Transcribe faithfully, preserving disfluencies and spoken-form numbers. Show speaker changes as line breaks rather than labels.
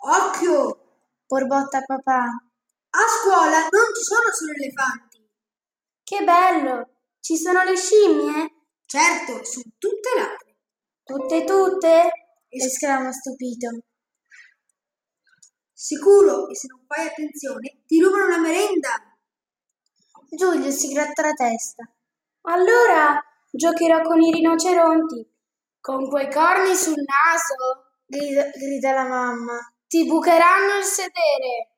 Occhio! Borbotta papà. A scuola non ci sono solo elefanti. Che bello! Ci sono le scimmie? Certo, sono tutte ladre. Tutte tutte? Esclama stupito. Sicuro, e se non fai attenzione ti rubano la merenda. Giulio si gratta la testa. Allora giocherò con i rinoceronti. Con quei corni sul naso, grida, grida la mamma. Ti bucheranno il sedere.